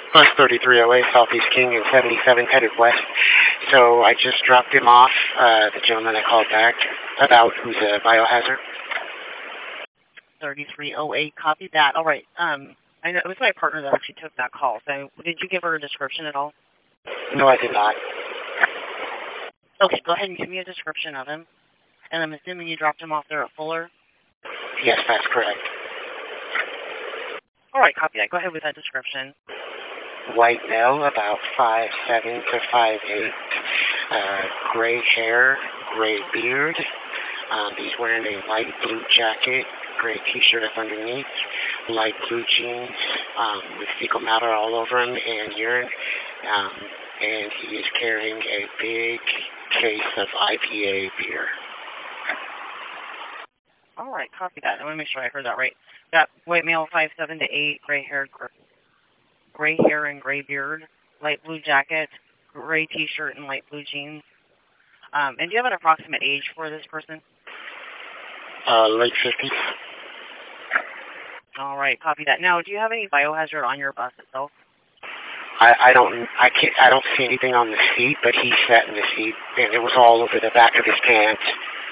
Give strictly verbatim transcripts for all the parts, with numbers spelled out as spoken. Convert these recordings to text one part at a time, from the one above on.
Bus thirty-three oh eight, Southeast King and seventy-seven headed west. So I just dropped him off, uh, the gentleman that called back about who's a biohazard. thirty-three oh eight, copy that. All right. Um, I know it was my partner that actually took that call. So did you give her a description at all? No, I did not. Okay, go ahead and give me a description of him. And I'm assuming you dropped him off there at Fuller? Yes, that's correct. All right, copy that. Go ahead with that description. White male, about five seven to five eight. Uh, gray hair, gray beard. Um, he's wearing a light blue jacket, gray t-shirt up underneath, light blue jeans um, with fecal matter all over him and urine. Um, and he is carrying a big case of I P A beer. All right, copy that. I want to make sure I heard that right. Got white male, five seven to eight, gray hair, gr gray hair and gray beard, light blue jacket, gray t-shirt and light blue jeans. Um, and do you have an approximate age for this person? Uh, late fifties. All right, copy that. Now, do you have any biohazard on your bus itself? I, I don't, I can't, I don't see anything on the seat, but he sat in the seat, and it was all over the back of his pants.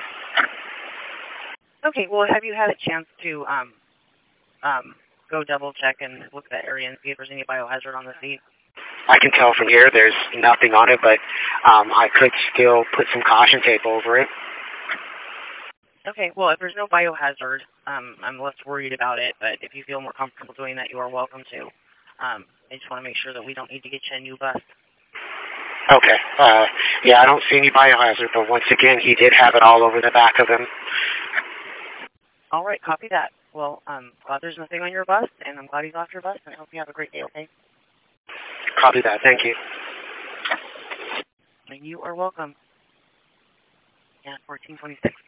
Okay, well, have you had a chance to um, um, go double check and look at that area and see if there's any biohazard on the seat? I can tell from here there's nothing on it, but um, I could still put some caution tape over it. Okay, well, if there's no biohazard, um, I'm less worried about it, but if you feel more comfortable doing that, you are welcome to. Um, I just want to make sure that we don't need to get you a new bus. Okay. Uh, yeah, I don't see any biohazard, but once again, he did have it all over the back of him. All right, copy that. Well, I'm glad there's nothing on your bus, and I'm glad he's off your bus, and I hope you have a great day, okay? Copy that. Thank you. And you are welcome. Yeah, fourteen twenty-six.